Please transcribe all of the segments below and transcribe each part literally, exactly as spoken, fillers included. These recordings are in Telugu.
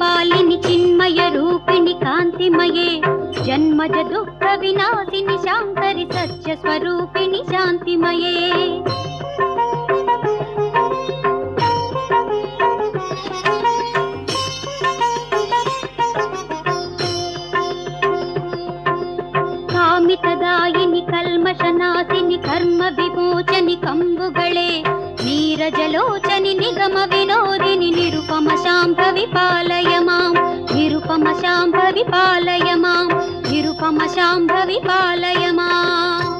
కపాలిని చిన్మయ రూపిణి కాంతిమయే జన్మజ దుఃఖ వినాశిని శాంకరి సత్య స్వరూపిణి శాంతిమయే కామితదాయిని కల్మషనాశిని కర్మ విమోచని కంబుగళే నీరజలోచని నిగమ వినోదిని నిరుపమ శాంభవి పాలయ మాం నిరుపమ శాంభవి పాలయ మాం నిరుపమ శాంభవి పాలయ మాం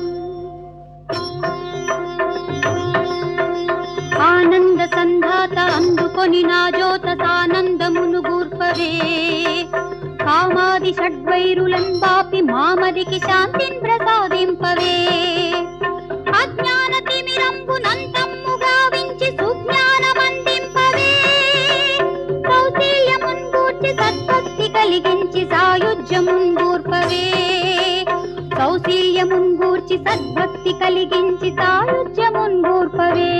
ఆనంద సంధాత అందుకొని నా జ్యోత సానందమును గూర్పవే కామాది షడ్వైరులం పాపి మామదికి శాంతిన్ ప్రసాదింపవే అజ్ఞాన తిమిరంబునంతమ్ము గావించి సుజ్ఞానమందింపవే కౌశల్యమున్ గూర్చి సద్భక్తి కలిగించి సాయుజ్యమున్ గూర్పవే కౌశల్యమున్ గూర్చి సద్భక్తి కలిగించి సాయుజ్యమున్ గూర్పవే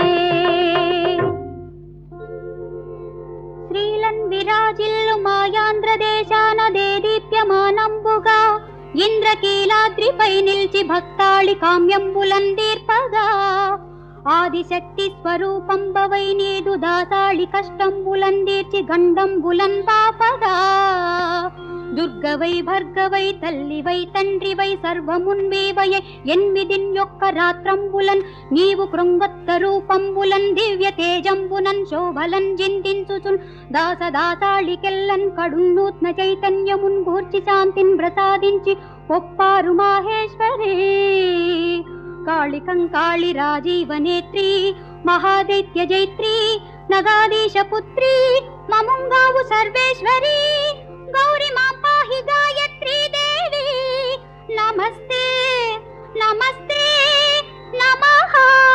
శ్రీలన్ విరాజిల్లు మాయాంధ్రదేశాన దేదీప్యమానంబుగా ఇంద్రకీలాద్రిపై నిల్చి భక్తాళి కామ్యంబులందీర్పగా ఆదిశక్తి స్వరూపంబవై నీదు దాసాళి కష్టంబులందీర్చి గండంబులన్ పాపగా దుర్గవై భర్గవై తల్లివై తండ్రివై సర్వమున్వీవయై ఎన్మిదిన్ యొక్క రాత్రంబులన్ నీవు కృంగత్త రూపంబులన్ దివ్య తేజంబునన్ శోభలన్ జిందించుచున్ దాస దాసాళికెల్లన్ కడున్నూత్న చైతన్యమున్ గూర్చి శాంతిన్ ప్రసాదించి ఒప్పారు మాహేశ్వరీ కాళికం కాళి రాజీవనేత్రి మహాదైత్య జైత్రి నగాదీశ పుత్రి మముంగావు సర్వేశ్వరీ గౌరి మాం పాహి గాయత్రీ దేవి నమస్తే నమస్తే నమః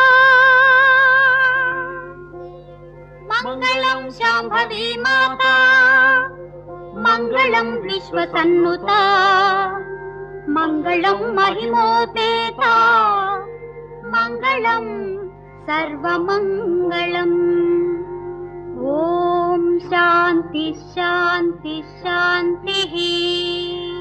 మంగళం శాంభవి మాతా మంగళం విశ్వసన్నుతా మంగళం మహిమోపేతా మంగళం సర్వమంగళం ఓం శాంతి శాంతి శాంతి